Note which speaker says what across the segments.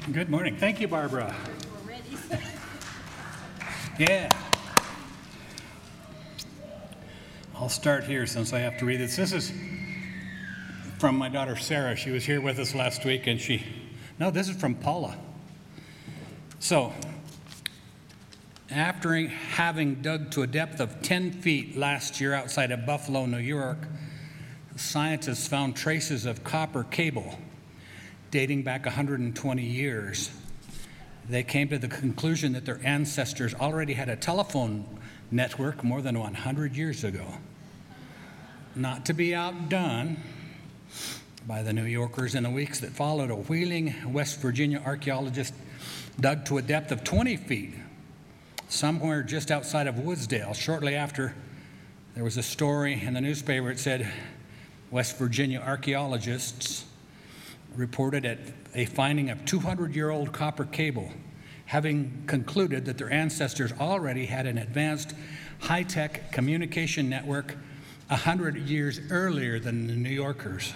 Speaker 1: Good morning. Thank you, Barbara. Yeah. I'll start here since I have to read this. This is from my daughter Sarah. She was here with us last week, and this is from Paula. So, after having dug to a depth of 10 feet last year outside of Buffalo, New York, scientists found traces of copper cable dating back 120 years. They came to the conclusion that their ancestors already had a telephone network more than 100 years ago. Not to be outdone by the New Yorkers, in the weeks that followed, a Wheeling, West Virginia archaeologist dug to a depth of 20 feet, somewhere just outside of Woodsdale. Shortly after, there was a story in the newspaper. It said West Virginia archaeologists reported at a finding of 200-year-old copper cable, having concluded that their ancestors already had an advanced high-tech communication network 100 years earlier than the New Yorkers.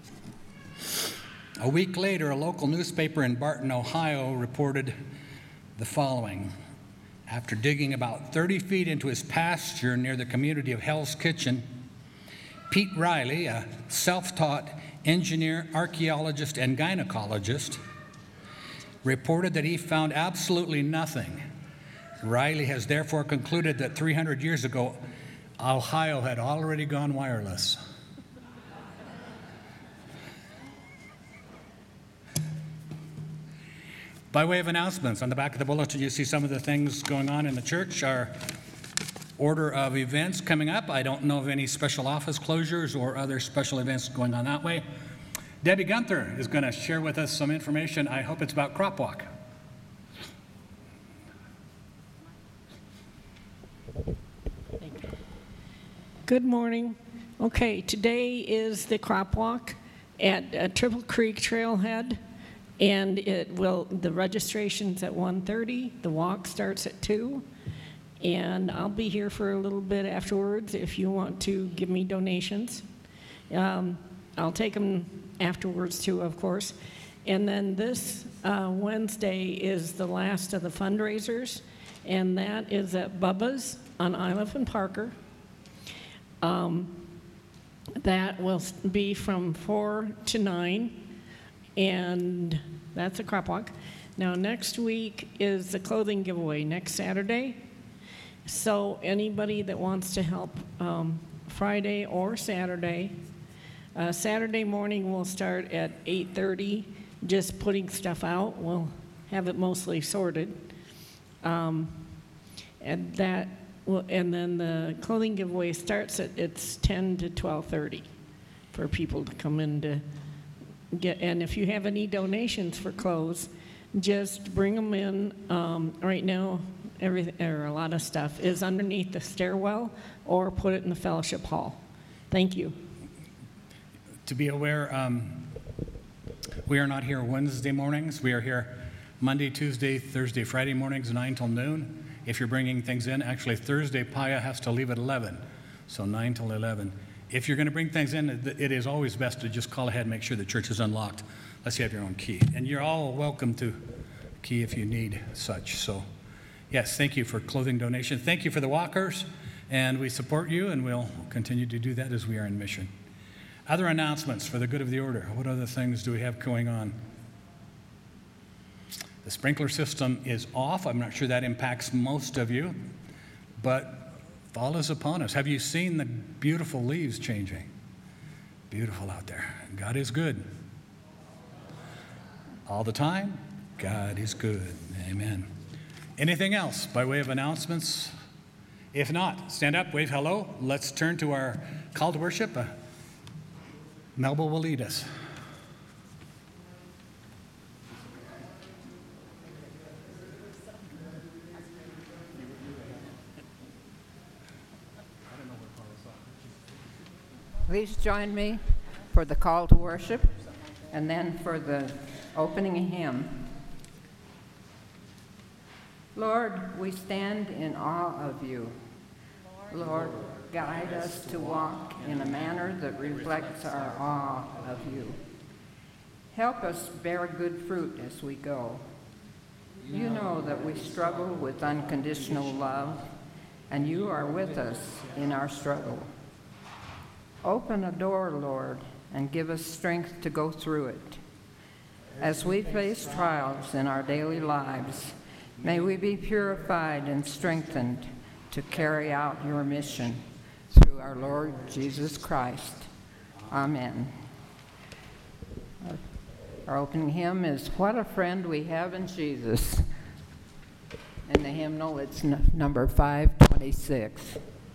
Speaker 1: A week later, a local newspaper in Barton, Ohio, reported the following. After digging about 30 feet into his pasture near the community of Hell's Kitchen, Pete Riley, a self-taught engineer, archaeologist, and gynecologist, reported that he found absolutely nothing. Riley has therefore concluded that 300 years ago, Ohio had already gone wireless. By way of announcements, on the back of the bulletin, you see some of the things going on in the church. Our order of events coming up. I don't know of any special office closures or other special events going on that way. Debbie Gunther is going to share with us some information. I hope it's about Crop Walk.
Speaker 2: Good morning. Okay, today is the Crop Walk at Triple Creek Trailhead, and the registration's at 1:30. The walk starts at 2. And I'll be here for a little bit afterwards if you want to give me donations. I'll take them afterwards too, of course. And then this Wednesday is the last of the fundraisers, and that is at Bubba's on Iliff and Parker. That will be from 4 to 9, and that's a crop walk. Now next week is the clothing giveaway, next Saturday. So anybody that wants to help Friday or Saturday, Saturday morning we'll start at 8:30, just putting stuff out. We'll have it mostly sorted. And then the clothing giveaway starts it's 10 to 12:30 for people to come in to get. And if you have any donations for clothes, just bring them in. Right now, everything, or a lot of stuff, is underneath the stairwell, or put it in the fellowship hall. Thank you.
Speaker 1: To be aware, we are not here Wednesday mornings. We are here Monday, Tuesday, Thursday, Friday mornings, 9 till noon. If you're bringing things in, actually Thursday, Paya has to leave at 11, so 9 till 11. If you're going to bring things in, it is always best to just call ahead and make sure the church is unlocked, unless you have your own key. And you're all welcome to key if you need such. So, yes, thank you for clothing donation. Thank you for the walkers, and we support you, and we'll continue to do that as we are in mission. Other announcements for the good of the order. What other things do we have going on? The sprinkler system is off. I'm not sure that impacts most of you, but fall is upon us. Have you seen the beautiful leaves changing? Beautiful out there. God is good. All the time, God is good. Amen. Anything else by way of announcements? If not, stand up, wave hello. Let's turn to our call to worship. Melba will lead us.
Speaker 3: Please join me for the call to worship and then for the opening hymn. Lord, we stand in awe of you. Lord, guide us to walk in a manner that reflects our awe of you. Help us bear good fruit as we go. You know that we struggle with unconditional love, and you are with us in our struggle. Open a door, Lord, and give us strength to go through it. As we face trials in our daily lives, may we be purified and strengthened to carry out your mission through our Lord Jesus Christ. Amen. Our opening hymn is What a Friend We Have in Jesus. In the hymnal, it's number 526.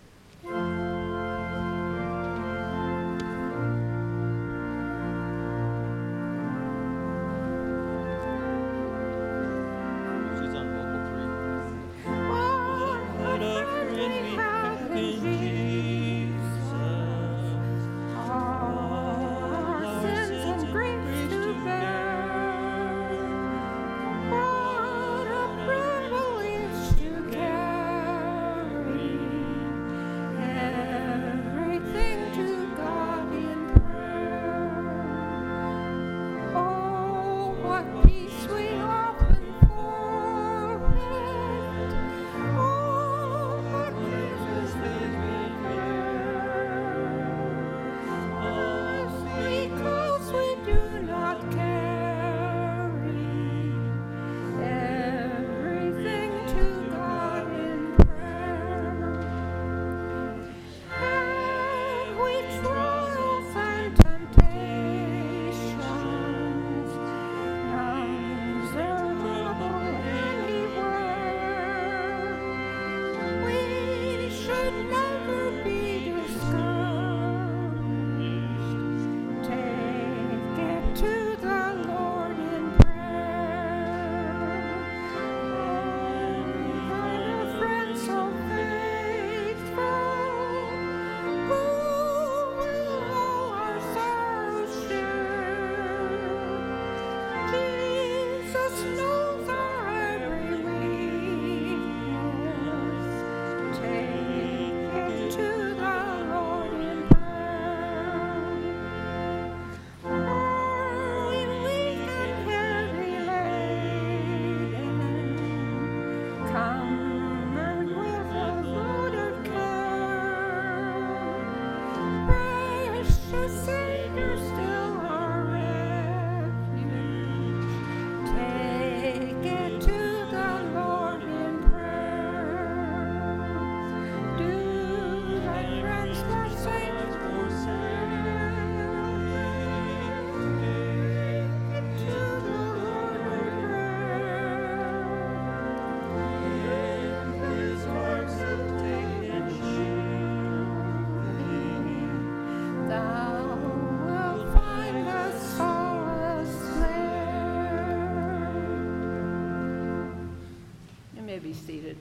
Speaker 3: Be seated.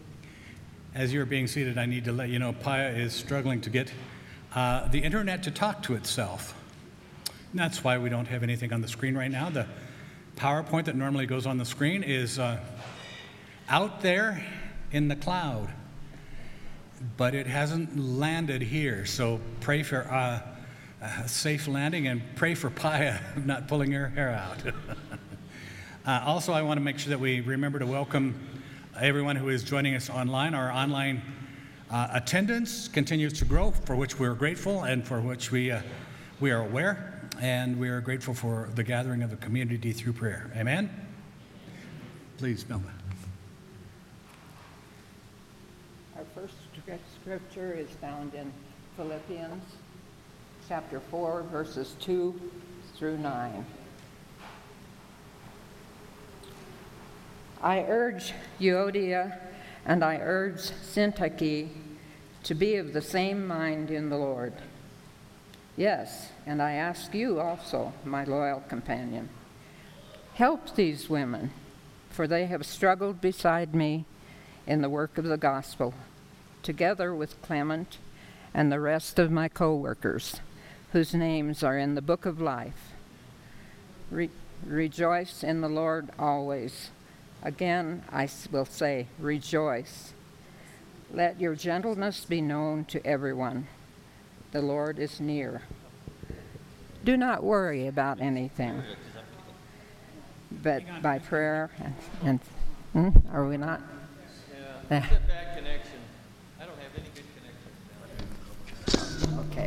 Speaker 1: As you're being seated, I need to let you know Paya is struggling to get the internet to talk to itself. And that's why we don't have anything on the screen right now. The PowerPoint that normally goes on the screen is out there in the cloud, but it hasn't landed here. So pray for a safe landing and pray for Paya not pulling her hair out. Also, I want to make sure that we remember to welcome everyone who is joining us online. Our online attendance continues to grow, for which we're grateful and for which we are aware, and we are grateful for the gathering of the community through prayer. Amen? Please, Melba.
Speaker 3: Our first scripture is found in Philippians chapter 4, verses 2 through 9. I urge Euodia and I urge Syntyche to be of the same mind in the Lord. Yes, and I ask you also, my loyal companion, help these women, for they have struggled beside me in the work of the gospel, together with Clement and the rest of my co-workers, whose names are in the book of life. Rejoice in the Lord always. Again, I will say, rejoice. Let your gentleness be known to everyone. The Lord is near. Do not worry about anything, but by prayer and are we not?
Speaker 4: Yeah, it's a bad connection. I don't have any good connection down
Speaker 3: Okay.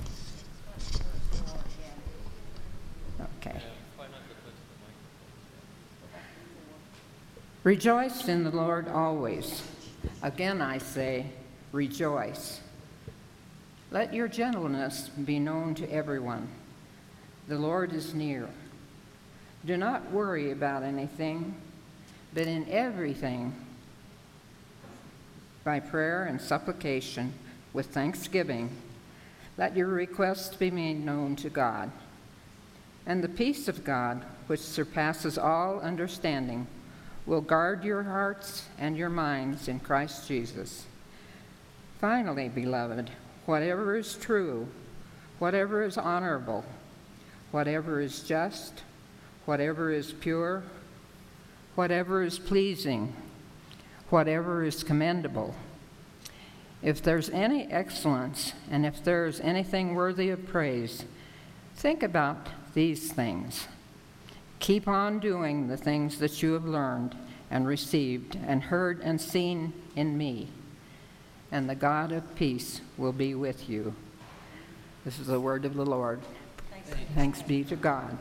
Speaker 3: Okay.
Speaker 4: here. Try not to touch the mic.
Speaker 3: Rejoice in the Lord always. Again I say, rejoice. Let your gentleness be known to everyone. The Lord is near. Do not worry about anything, but in everything, by prayer and supplication, with thanksgiving, let your requests be made known to God. And the peace of God, which surpasses all understanding, will guard your hearts and your minds in Christ Jesus. Finally, beloved, whatever is true, whatever is honorable, whatever is just, whatever is pure, whatever is pleasing, whatever is commendable, if there's any excellence and if there's anything worthy of praise, think about these things. Keep on doing the things that you have learned and received and heard and seen in me, and the God of peace will be with you. This is the word of the Lord. Thanks be to God.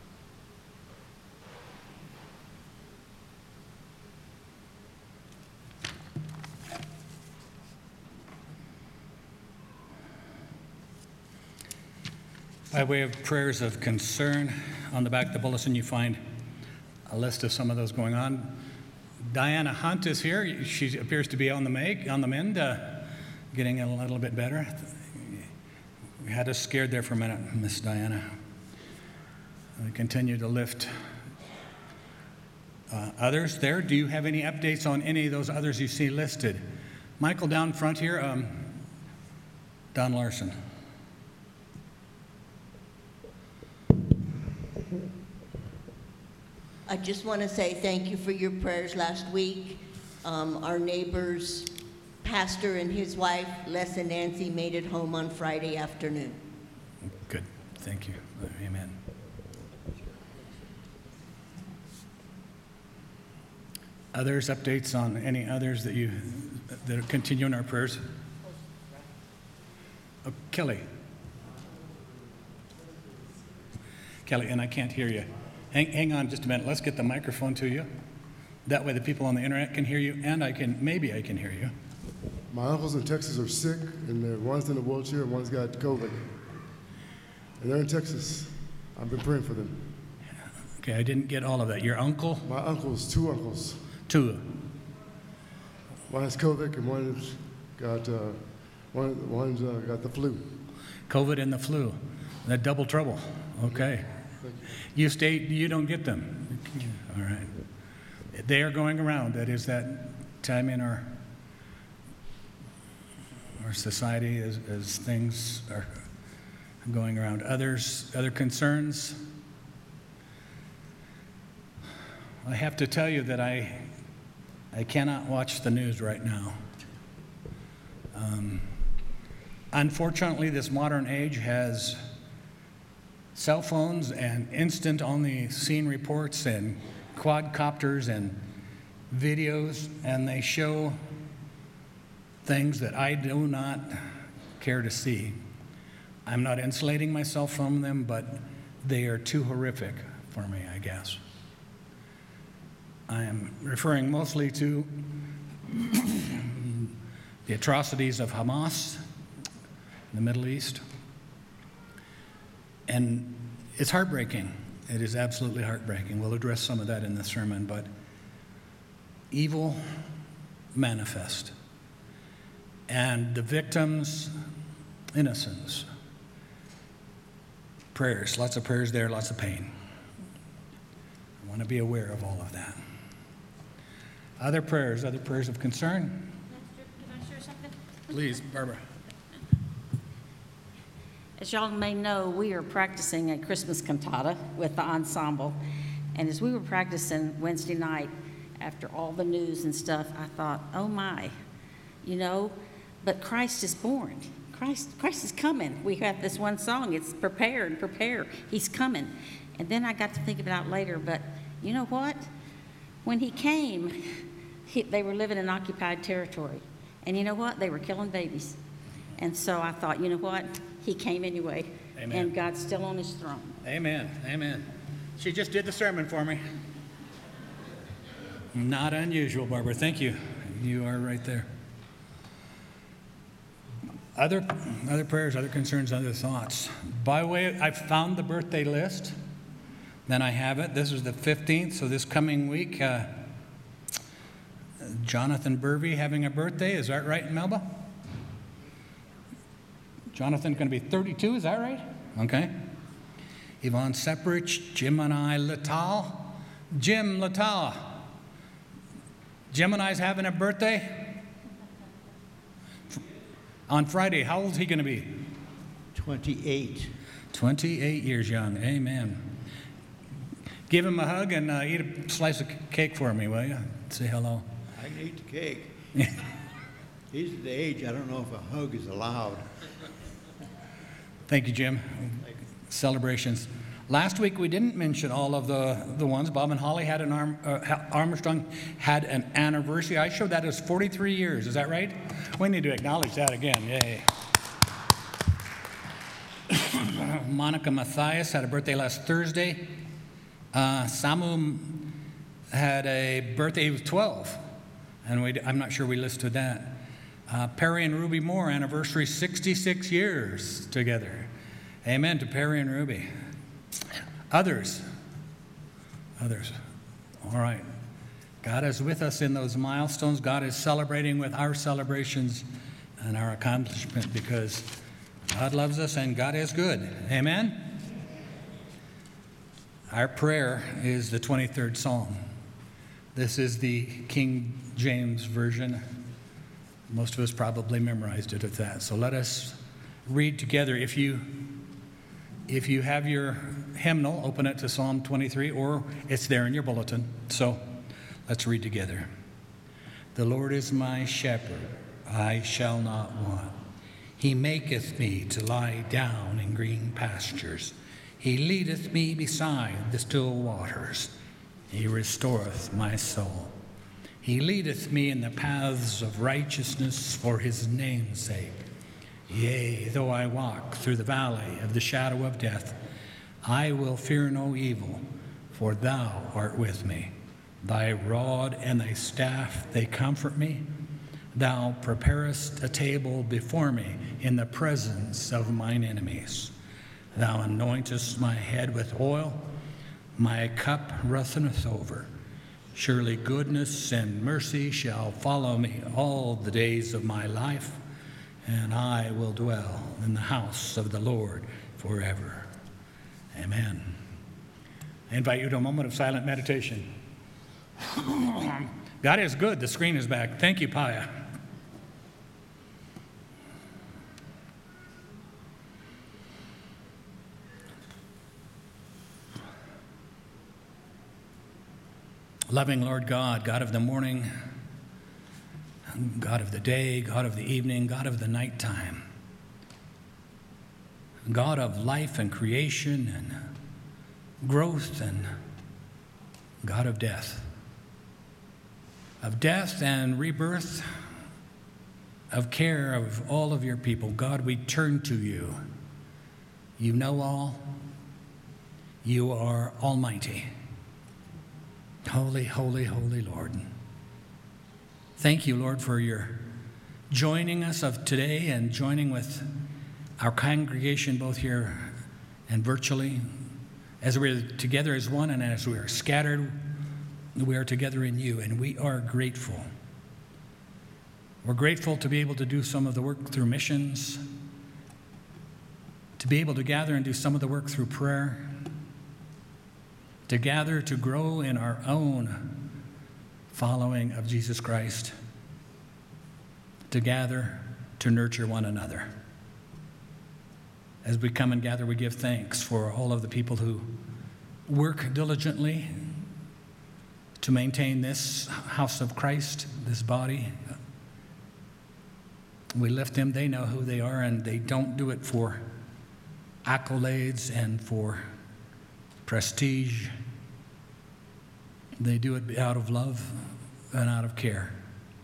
Speaker 1: By way of prayers of concern, on the back of the bulletin you find a list of some of those going on. Diana Hunt is here. She appears to be on the mend, getting a little bit better. We had us scared there for a minute, Miss Diana. We continue to lift others there. Do you have any updates on any of those others you see listed? Michael down front here, Don Larson.
Speaker 5: I just want to say thank you for your prayers last week. Our neighbor's pastor and his wife, Les and Nancy, made it home on Friday afternoon.
Speaker 1: Good. Thank you. Amen. Others, updates on any others that are continuing our prayers? Oh, Kelly. Kelly, and I can't hear you. Hang on just a minute. Let's get the microphone to you. That way the people on the internet can hear you, and maybe I can hear you.
Speaker 6: My uncles in Texas are sick, and one's in a wheelchair, and one's got COVID. And they're in Texas. I've been praying for them.
Speaker 1: Okay, I didn't get all of that. Your uncle?
Speaker 6: My uncles, two uncles.
Speaker 1: Two.
Speaker 6: One has COVID, and one's got the flu.
Speaker 1: COVID and the flu. That double trouble. Okay. You don't get them. All right. They are going around. That is that time in our society as things are going around. Other concerns? I have to tell you that I cannot watch the news right now. Unfortunately, this modern age has cell phones and instant on the scene reports and quadcopters and videos, and they show things that I do not care to see. I'm not insulating myself from them, but they are too horrific for me, I guess. I am referring mostly to the atrocities of Hamas in the Middle East. And it's heartbreaking. It is absolutely heartbreaking. We'll address some of that in the sermon, but evil manifest. And the victims, innocence. Prayers, lots of prayers there, lots of pain. I want to be aware of all of that. Other prayers of concern?
Speaker 7: Pastor, can I share something?
Speaker 1: Please, Barbara.
Speaker 7: As y'all may know, we are practicing a Christmas cantata with the ensemble. And as we were practicing Wednesday night, after all the news and stuff, I thought, oh my, but Christ is born. Christ is coming. We have this one song, it's prepare and prepare. He's coming. And then I got to think about it later, but you know what? When he came, they were living in occupied territory. And you know what? They were killing babies. And so I thought, you know what? He came anyway.
Speaker 1: Amen.
Speaker 7: And God's still on his throne.
Speaker 1: Amen. Amen. She just did the sermon for me. Not unusual, Barbara. Thank you. You are right there. Other prayers, other concerns, other thoughts. By the way, I found the birthday list. Then I have it. This is the 15th, so this coming week, Jonathan Burvey having a birthday. Is that right, Melba? Jonathan's going to be 32, is that right? Okay. Yvonne Separich, Jim and I Lital. Jim Lital. Jim and I's having a birthday on Friday. How old is he going to be?
Speaker 8: 28.
Speaker 1: 28 years young. Amen. Give him a hug and eat a slice of cake for me, will you? Say hello.
Speaker 8: I can eat the cake. He's at the age, I don't know if a hug is allowed.
Speaker 1: Thank you, Jim. Celebrations. Last week we didn't mention all of the ones. Bob and Holly had Armstrong had an anniversary. I showed that as 43 years. Is that right? We need to acknowledge that again. Yay. Monica Matthias had a birthday last Thursday. Samu had a birthday. He was 12, and I'm not sure we listed that. Perry and Ruby Moore, anniversary 66 years together. Amen to Perry and Ruby. Others. All right. God is with us in those milestones. God is celebrating with our celebrations and our accomplishment because God loves us and God is good. Amen? Our prayer is the 23rd Psalm. This is the King James Version. Most of us probably memorized it at that. So let us read together. If you have your hymnal, open it to Psalm 23, or it's there in your bulletin. So let's read together. The Lord is my shepherd, I shall not want. He maketh me to lie down in green pastures. He leadeth me beside the still waters. He restoreth my soul. He leadeth me in the paths of righteousness for his name's sake. Yea, though I walk through the valley of the shadow of death, I will fear no evil, for thou art with me. Thy rod and thy staff, they comfort me. Thou preparest a table before me in the presence of mine enemies. Thou anointest my head with oil, my cup runneth over. Surely goodness and mercy shall follow me all the days of my life, and I will dwell in the house of the Lord forever. Amen. I invite you to a moment of silent meditation. God is good. The screen is back. Thank you, Paya. Loving Lord God, God of the morning, God of the day, God of the evening, God of the nighttime, God of life and creation and growth, and God of death and rebirth, of care of all of your people. God, we turn to you. You know all. You are almighty. Holy, holy, holy Lord. Thank you, Lord, for your joining us of today and joining with our congregation both here and virtually. As we're together as one and as we are scattered, we are together in you, and we are grateful. We're grateful to be able to do some of the work through missions, to be able to gather and do some of the work through prayer, to gather to grow in our own following of Jesus Christ, to gather to nurture one another. As we come and gather, we give thanks for all of the people who work diligently to maintain this house of Christ, this body. We lift them. They know who they are, and they don't do it for accolades and for prestige. They do it out of love and out of care.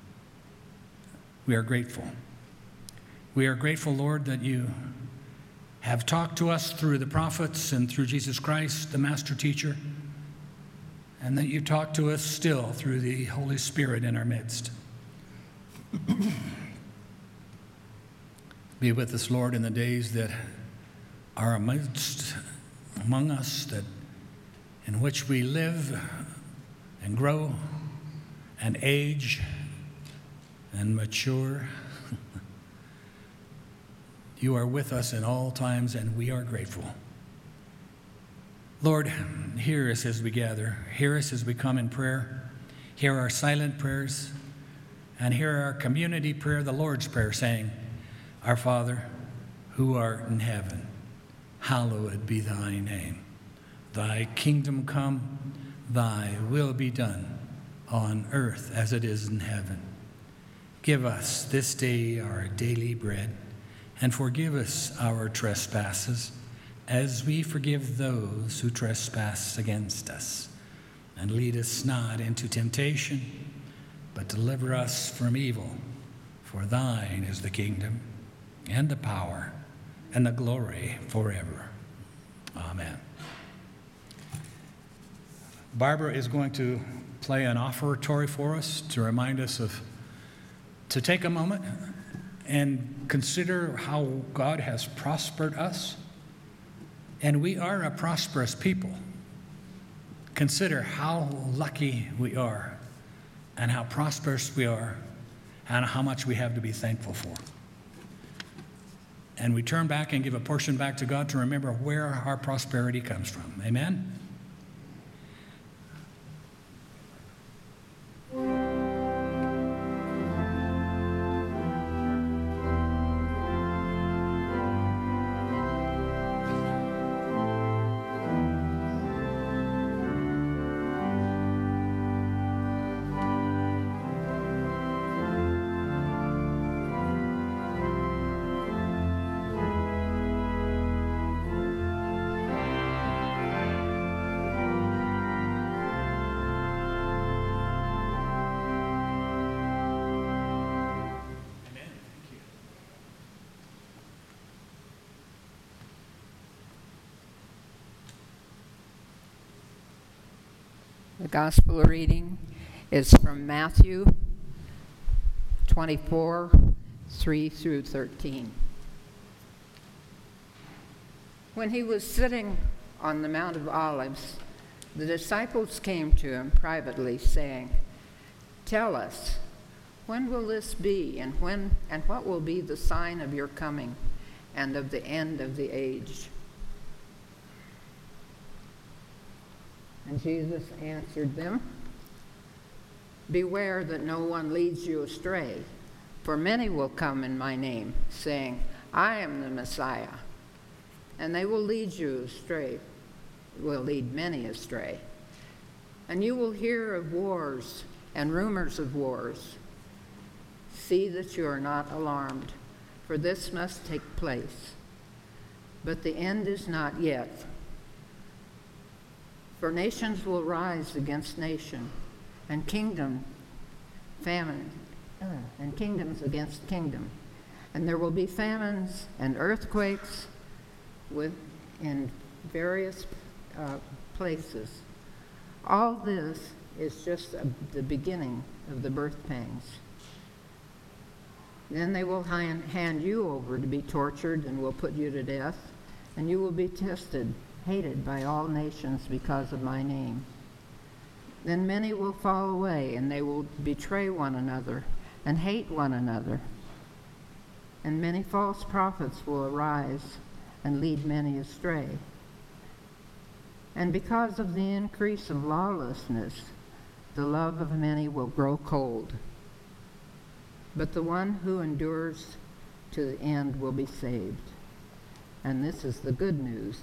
Speaker 1: We are grateful. We are grateful, Lord, that you have talked to us through the prophets and through Jesus Christ, the master teacher, and that you talk to us still through the Holy Spirit in our midst. Be with us, Lord, in the days that are among us, that in which we live and grow and age and mature. You are with us in all times, and we are grateful. Lord, hear us as we gather. Hear us as we come in prayer. Hear our silent prayers, and hear our community prayer, the Lord's Prayer, saying, Our Father, who art in heaven, hallowed be thy name. Thy kingdom come, thy will be done, on earth as it is in heaven. Give us this day our daily bread, and forgive us our trespasses, as we forgive those who trespass against us. And lead us not into temptation, but deliver us from evil. For thine is the kingdom, and the power, and the glory forever. Amen. Barbara is going to play an offertory for us to remind us to take a moment and consider how God has prospered us. And we are a prosperous people. Consider how lucky we are, and how prosperous we are, and how much we have to be thankful for. And we turn back and give a portion back to God to remember where our prosperity comes from. Amen?
Speaker 3: The gospel reading is from Matthew 24, 3 through 13. When he was sitting on the Mount of Olives, the disciples came to him privately, saying, Tell us, when will this be, and what will be the sign of your coming and of the end of the age? And Jesus answered them, Beware that no one leads you astray, for many will come in my name, saying, I am the Messiah. And they will lead you astray, will lead many astray. And you will hear of wars and rumors of wars. See that you are not alarmed, for this must take place. But the end is not yet. For nations will rise against nation, and kingdoms against kingdom. And there will be famines and earthquakes in various places. All this is just the beginning of the birth pangs. Then they will hand you over to be tortured and will put you to death, and you will be tested, hated by all nations because of my name. Then many will fall away, and they will betray one another and hate one another. And many false prophets will arise and lead many astray. And because of the increase of lawlessness, the love of many will grow cold. But the one who endures to the end will be saved. And this is the good news.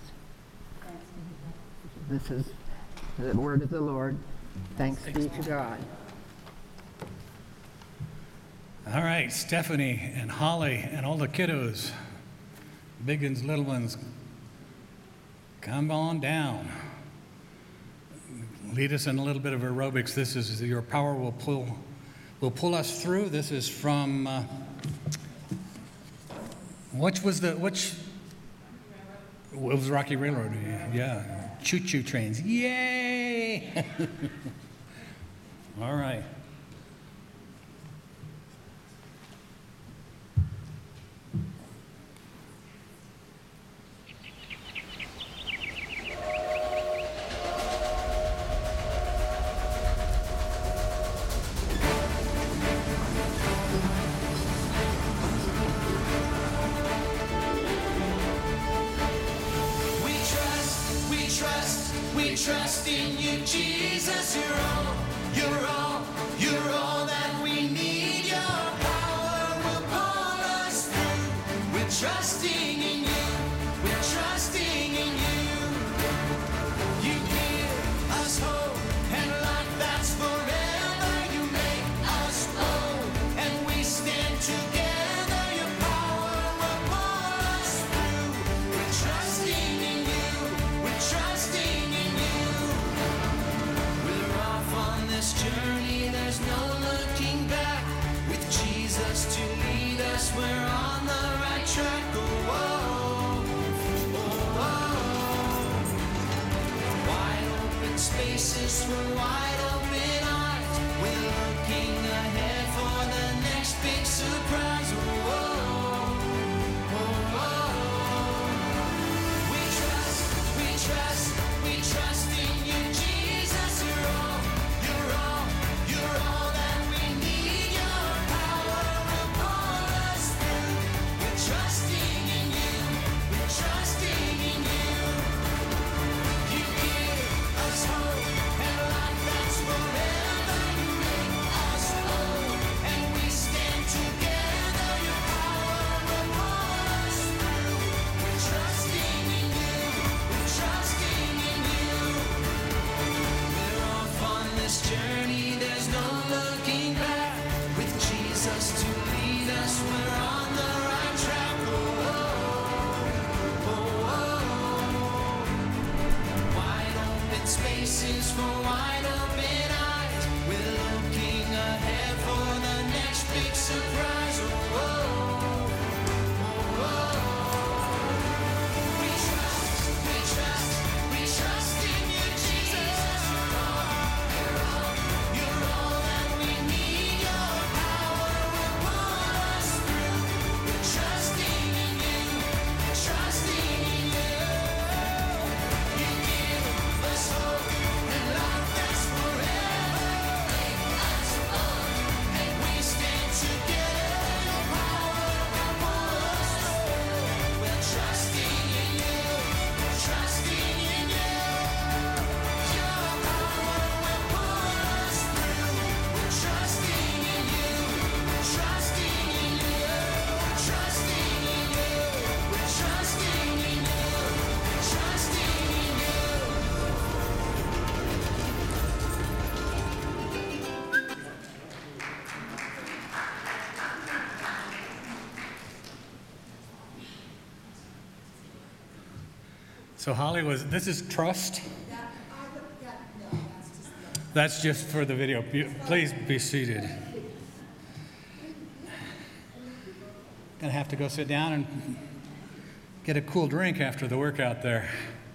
Speaker 3: This is the word of the Lord. Thanks be to God.
Speaker 1: All right, Stephanie and Holly and all the kiddos, big ones, little ones, come on down. lead us in a little bit of aerobics. This is Your Power Will Pull Us Through. This is from, it was Rocky Railroad, yeah. Choo-choo trains, yay! All right.
Speaker 9: We trust in you, Jesus. You're all that we need. Your power will pull us through. We're trusting in you. We're trusting in you. You give us hope and life that's forever. You make us bold and we stand together. Your power will pull us through. We're trusting in you. We're trusting in you. We're off on this journey, there's no looking back. With Jesus to lead us, we're on the right track. Oh, oh, oh, oh. Wide open spaces for wide open eyes. We're looking ahead for the next big surprise. Oh, oh, oh, oh. We trust in you, Jesus. You're all that we need. Your power will pull us through. We're trusting in you. We're trusting in you. You give us hope and life that's forever. You make us whole and we stand together. Your power will pull us through. We're trusting in you. We're trusting in you. We're off on this journey, there's no looking back. With Jesus to lead us, we're on the right track. Oh, oh, oh, oh. Wide open spaces for wide open eyes. We're looking ahead for the next big surprise. Oh, oh, oh, oh. We trust in you, Jesus. You're all that we need. Your power will pull us through. We're trusting in you. We're trusting in you. You give us hope and life that's forever. Make us bold and we stand together. Your power will pull us through. We're trusting in you. We're trusting in you. Your power will pull us through. We're trusting in you. We're trusting in you. We're trusting in you. We're trusting in you. We're trusting in you.
Speaker 1: So Holly, this is Trust? That's just for the video. Please be seated. Gonna have to go sit down and get a cool drink after the workout there.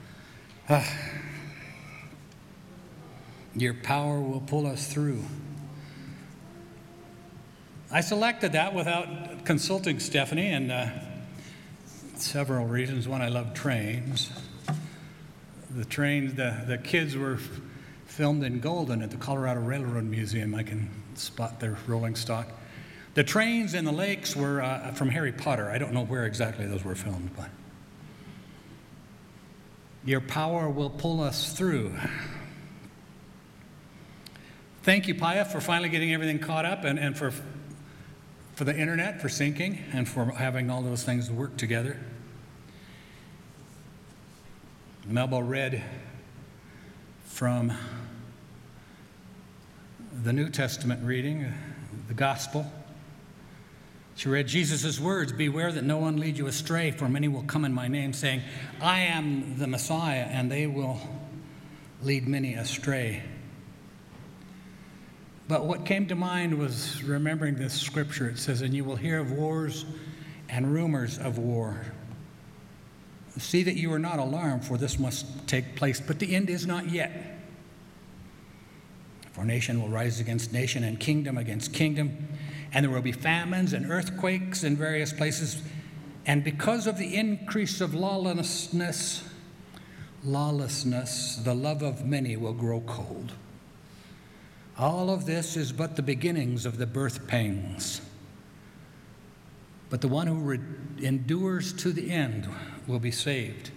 Speaker 1: Your power will pull us through. I selected that without consulting Stephanie, and several reasons. One, I love trains. The trains, the kids were filmed in Golden at the Colorado Railroad Museum. I can spot their rolling stock. The trains in the lakes were from Harry Potter. I don't know where exactly those were filmed, but your power will pull us through. Thank you, Paya, for finally getting everything caught up, and for the internet, for syncing, and for having all those things work together. Melba read from the New Testament reading, the Gospel. She read Jesus' words, "Beware that no one lead you astray, for many will come in my name, saying, I am the Messiah, and they will lead many astray. But what came to mind was remembering this scripture. It says, and you will hear of wars and rumors of war. See that you are not alarmed, for this must take place, but the end is not yet. For nation will rise against nation and kingdom against kingdom, and there will be famines and earthquakes in various places. And because of the increase of lawlessness, the love of many will grow cold. All of this is but the beginnings of the birth pangs. But the one who endures to the end will be saved.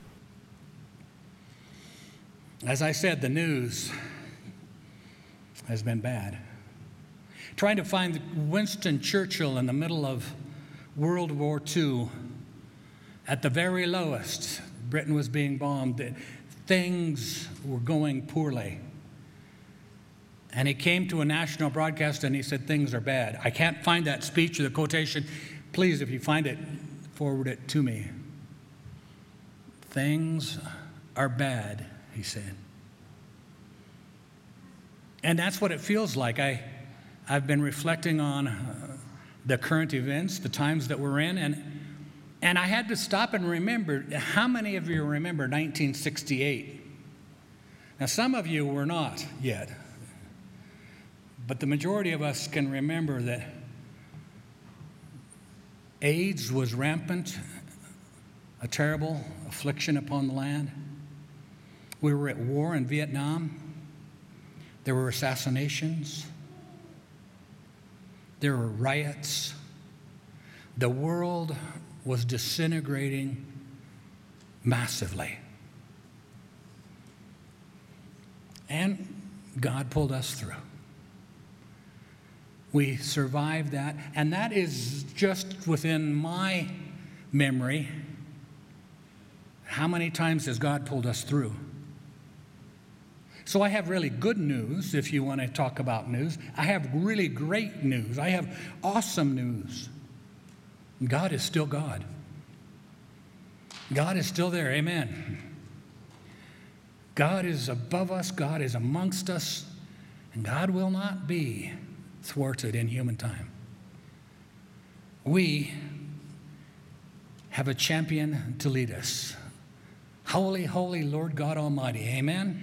Speaker 1: As I said, the news has been bad. Trying to find Winston Churchill in the middle of World War II, at the very lowest, Britain was being bombed, things were going poorly. And he came to a national broadcast and he said, things are bad. I can't find that speech or the quotation. Please, if you find it, forward it to me. Things are bad, he said. And that's what it feels like. I've been reflecting on the current events, the times that we're in, and I had to stop and remember. How many of you remember 1968? Now, some of you were not yet, but the majority of us can remember that AIDS was rampant, a terrible affliction upon the land. We were at war in Vietnam. There were assassinations. There were riots. The world was disintegrating massively. And God pulled us through. We survived that, and that is just within my memory. How many times has God pulled us through? So I have really good news, if you want to talk about news. I have really great news. I have awesome news. God is still God. God is still there, amen. God is above us, God is amongst us, and God will not be thwarted in human time. We have a champion to lead us. Holy, holy Lord God Almighty, amen.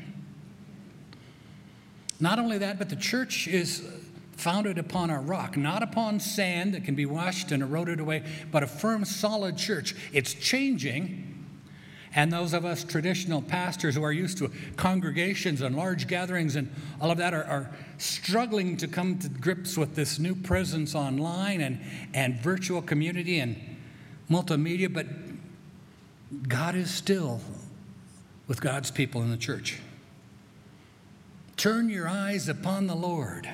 Speaker 1: Not only that, but the church is founded upon a rock, not upon sand that can be washed and eroded away, but a firm, solid church. It's changing, and those of us traditional pastors who are used to congregations and large gatherings and all of that are struggling to come to grips with this new presence online and virtual community and multimedia, but God is still with God's people in the church. Turn your eyes upon the Lord.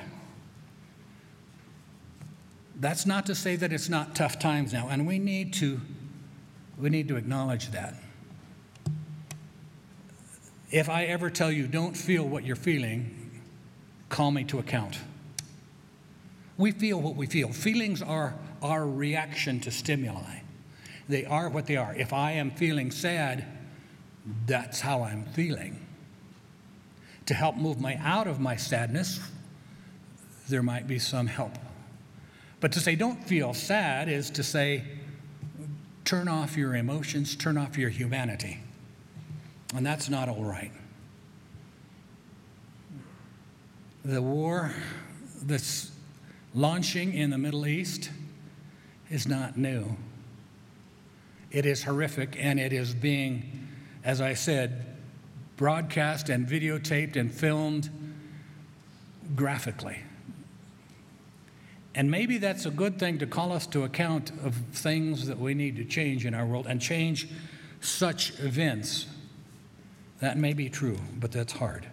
Speaker 1: That's not to say that it's not tough times now, and we need to acknowledge that. If I ever tell you don't feel what you're feeling, call me to account. We feel what we feel. Feelings are our reaction to stimuli. They are what they are. If I am feeling sad, that's how I'm feeling. To help move me out of my sadness, there might be some help. But to say don't feel sad is to say turn off your emotions, turn off your humanity. And that's not all right. The war that's launching in the Middle East is not new. It is horrific, and it is being, as I said, broadcast and videotaped and filmed graphically. And maybe that's a good thing to call us to account of things that we need to change in our world and change such events. That may be true, but that's hard.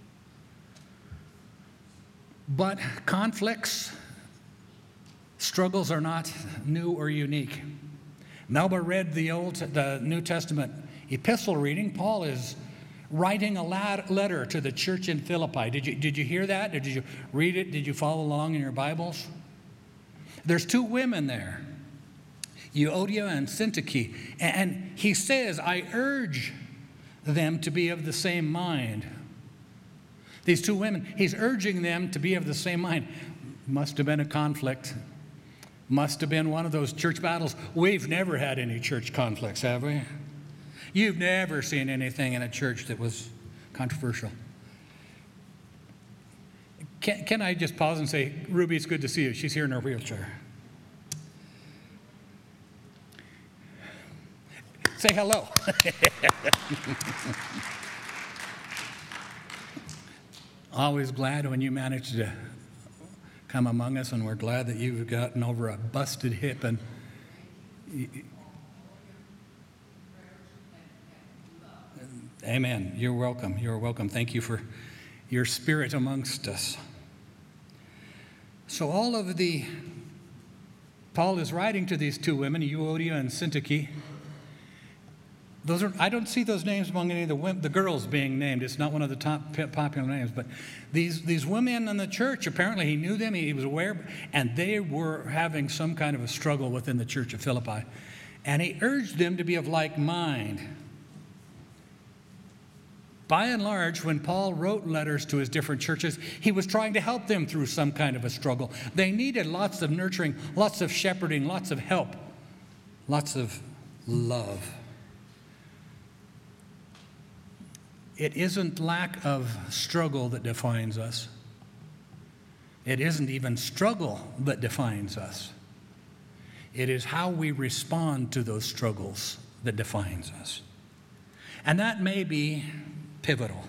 Speaker 1: But conflicts, struggles are not new or unique. Melba read the New Testament epistle reading. Paul is writing a letter to the church in Philippi. Did you hear that? Did you read it? Did you follow along in your Bibles? There's two women there, Euodia and Syntyche. And he says, I urge them to be of the same mind. These two women, he's urging them to be of the same mind. Must have been a conflict. Must have been one of those church battles. We've never had any church conflicts, have we? You've never seen anything in a church that was controversial. Can I just pause and say, Ruby, it's good to see you. She's here in her wheelchair. Say hello. Always glad when you manage to come among us, and we're glad that you've gotten over a busted hip. And amen. You're welcome. You're welcome. Thank you for your spirit amongst us. So Paul is writing to these two women, Euodia and Syntyche. I don't see those names among any of the girls being named. It's not one of the top popular names. But these women in the church, apparently he knew them, he was aware, and they were having some kind of a struggle within the church of Philippi. And he urged them to be of like mind. By and large, when Paul wrote letters to his different churches, he was trying to help them through some kind of a struggle. They needed lots of nurturing, lots of shepherding, lots of help, lots of love. It isn't lack of struggle that defines us. It isn't even struggle that defines us. It is how we respond to those struggles that defines us. And that may be pivotal.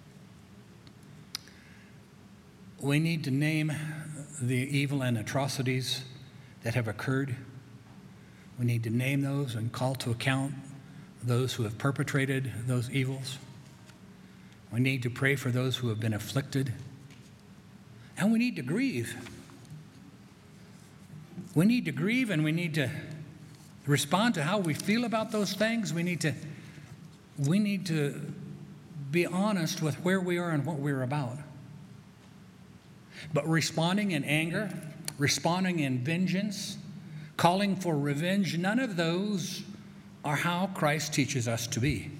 Speaker 1: We need to name the evil and atrocities that have occurred. We need to name those and call to account those who have perpetrated those evils. We need to pray for those who have been afflicted. And we need to grieve. We need to grieve, and we need to respond to how we feel about those things. We need to be honest with where we are and what we're about. But responding in anger, responding in vengeance, calling for revenge, none of those are how Christ teaches us to be.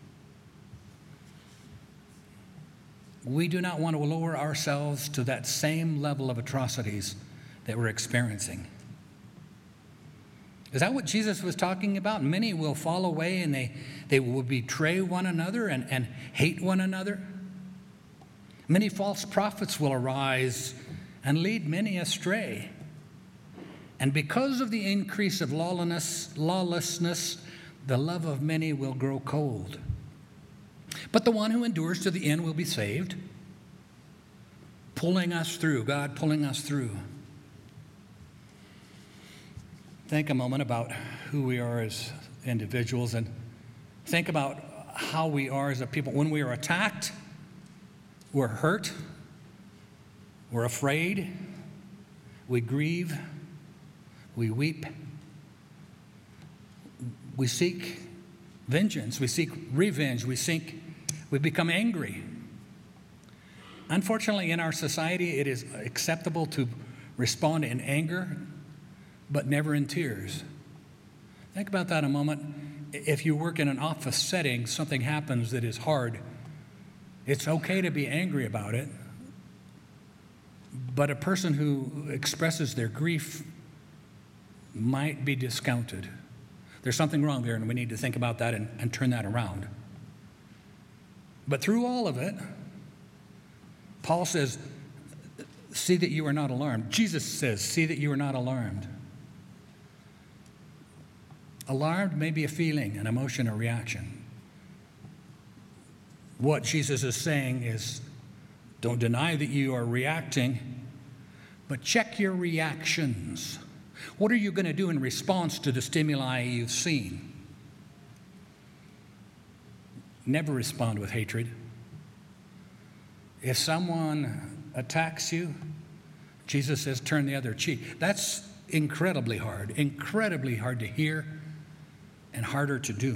Speaker 1: We do not want to lower ourselves to that same level of atrocities that we're experiencing. Is that what Jesus was talking about? Many will fall away and they will betray one another and hate one another. Many false prophets will arise and lead many astray. And because of the increase of lawlessness, the love of many will grow cold. But the one who endures to the end will be saved. Pulling us through, God pulling us through. Think a moment about who we are as individuals, and think about how we are as a people. When we are attacked, we're hurt, we're afraid, we grieve, we weep, we seek vengeance, we seek revenge, we become angry. Unfortunately, in our society, it is acceptable to respond in anger, but never in tears. Think about that a moment. If you work in an office setting, something happens that is hard. It's okay to be angry about it, but a person who expresses their grief might be discounted. There's something wrong there, and we need to think about that and turn that around. But through all of it, Paul says, see that you are not alarmed. Jesus says, see that you are not alarmed. Alarmed may be a feeling, an emotion, a reaction. What Jesus is saying is, don't deny that you are reacting, but check your reactions. What are you going to do in response to the stimuli you've seen? Never respond with hatred. If someone attacks you, Jesus says, turn the other cheek. That's incredibly hard to hear and harder to do.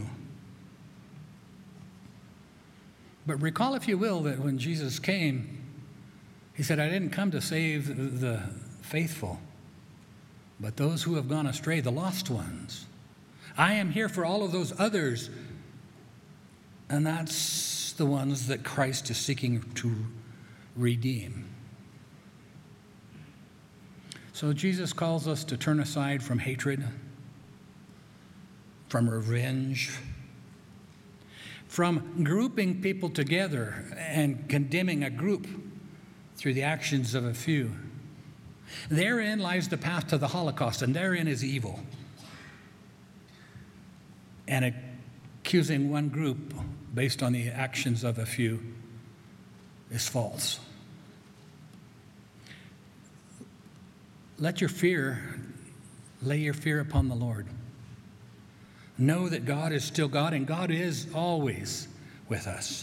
Speaker 1: But recall, if you will, that when Jesus came, he said, I didn't come to save the faithful, but those who have gone astray, the lost ones. I am here for all of those others, and that's the ones that Christ is seeking to redeem. So Jesus calls us to turn aside from hatred, from revenge, from grouping people together and condemning a group through the actions of a few. Therein lies the path to the Holocaust, and therein is evil. And accusing one group based on the actions of a few is false. Let your fear, lay your fear upon the Lord. Know that God is still God, and God is always with us.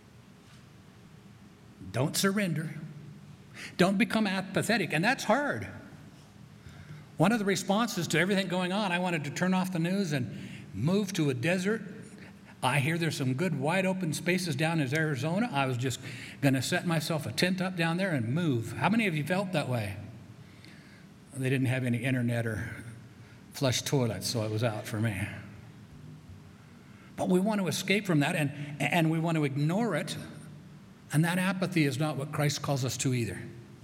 Speaker 1: Don't surrender. Don't become apathetic, and that's hard. One of the responses to everything going on, I wanted to turn off the news and move to a desert. I hear there's some good wide open spaces down in Arizona. I was just going to set myself a tent up down there and move. How many of you felt that way? They didn't have any internet or flush toilets, so it was out for me. But we want to escape from that, and we want to ignore it, and that apathy is not what Christ calls us to either.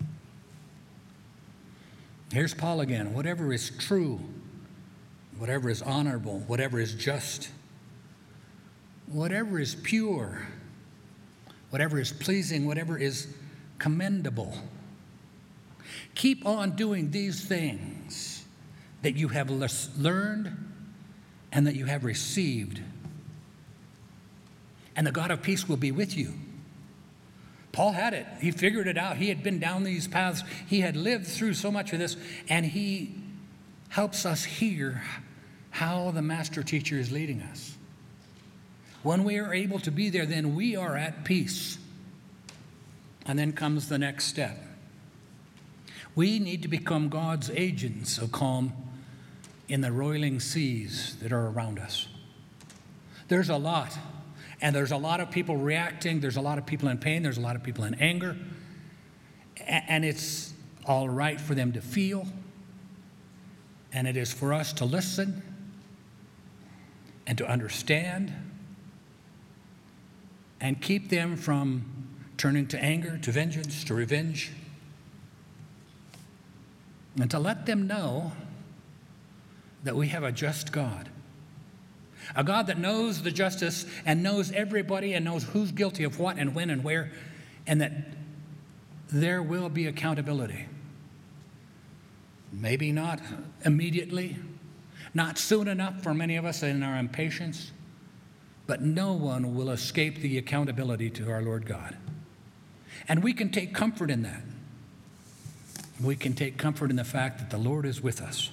Speaker 1: Here's Paul again. Whatever is true, whatever is honorable, whatever is just, whatever is pure, whatever is pleasing, whatever is commendable. Keep on doing these things that you have learned and that you have received. And the God of peace will be with you. Paul had it. He figured it out. He had been down these paths. He had lived through so much of this, and he helps us hear how the master teacher is leading us. When we are able to be there, then we are at peace. And then comes the next step. We need to become God's agents of calm in the roiling seas that are around us. There's a lot. And there's a lot of people reacting. There's a lot of people in pain. There's a lot of people in anger. And it's all right for them to feel. And it is for us to listen and to understand and keep them from turning to anger, to vengeance, to revenge. And to let them know that we have a just God. A God that knows the justice and knows everybody and knows who's guilty of what and when and where, and that there will be accountability. Maybe not immediately, not soon enough for many of us in our impatience, but no one will escape the accountability to our Lord God. And we can take comfort in that. We can take comfort in the fact that the Lord is with us.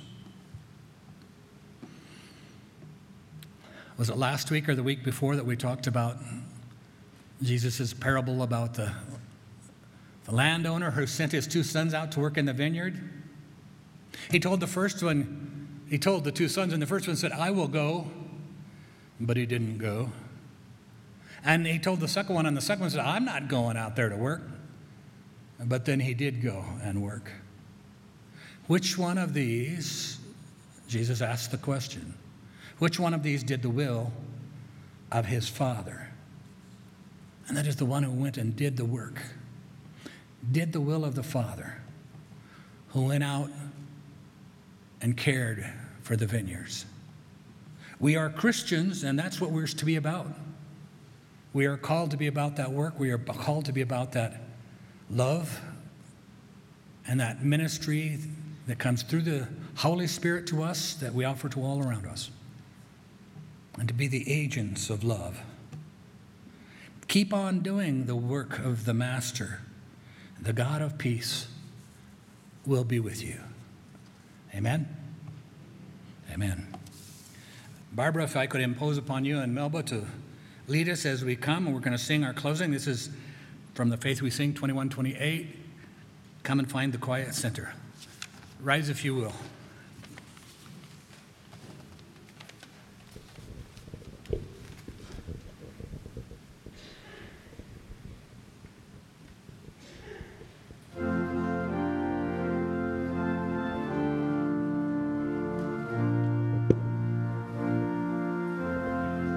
Speaker 1: Was it last week or the week before that we talked about Jesus' parable about the landowner who sent his two sons out to work in the vineyard? He told the two sons, and the first one said, I will go, but he didn't go. And he told the second one, and the second one said, I'm not going out there to work. But then he did go and work. Which one of these, Jesus asked the question, which one of these did the will of his Father? And that is the one who went and did the work, did the will of the Father, who went out and cared for the vineyards. We are Christians, and that's what we're to be about. We are called to be about that work. We are called to be about that love and that ministry that comes through the Holy Spirit to us that we offer to all around us. And to be the agents of love. Keep on doing the work of the Master. The God of peace will be with you. Amen? Amen. Barbara, if I could impose upon you and Melba to lead us as we come, and we're going to sing our closing. This is from the Faith We Sing, 2128. Come and find the quiet center. Rise if you will.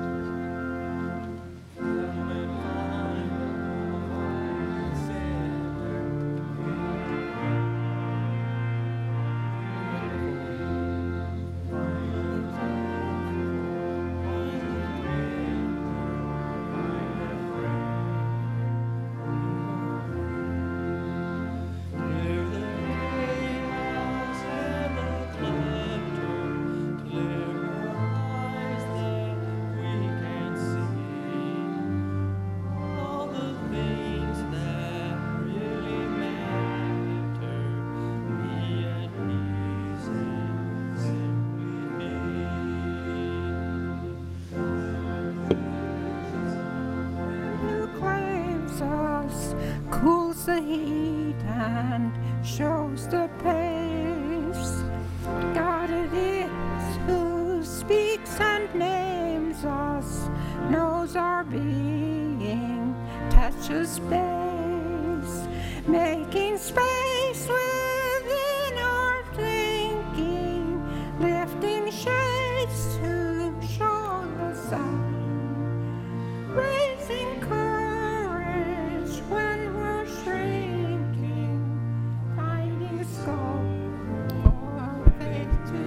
Speaker 9: Come and find the quiet center.
Speaker 10: cools the heat and shows the pace. God it is who speaks and names us, knows our being, touches space, making space within our thinking, lifting shades to show the sun, raising courage when we're shrinking, finding scope for faith to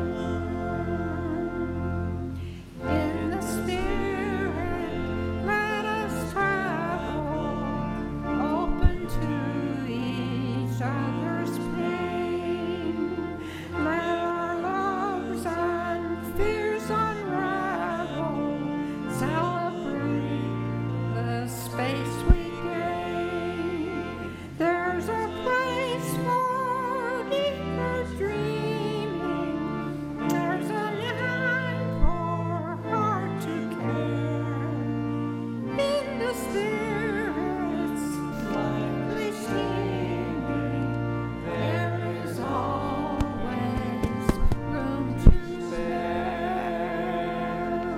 Speaker 10: run. In the Spirit, let us travel, open to each other's pain. Let our loves and fears unravel, celebrate the space we gain. There's a place for deeper dreaming. There's a mind for heart to care. In the Spirit's lively singing, there is always room to spare.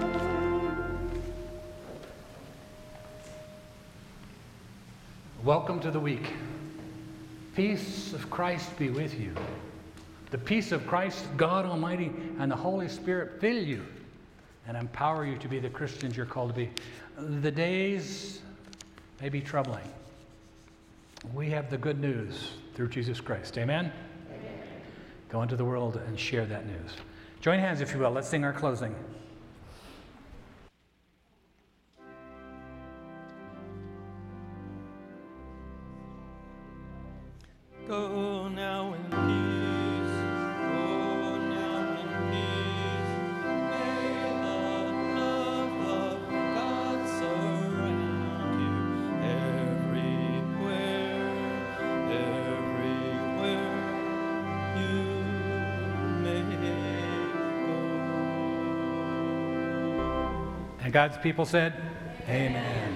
Speaker 1: Welcome to the week. Peace of Christ be with you. The peace of Christ, God Almighty, and the Holy Spirit fill you and empower you to be the Christians you're called to be. The days may be troubling. We have the good news through Jesus Christ. Amen? Go into the world and share that news. Join hands, if you will. Let's sing our closing.
Speaker 4: Go now in peace. Go now in peace. May the love of God surround you everywhere, everywhere you may go.
Speaker 1: And God's people said, Amen.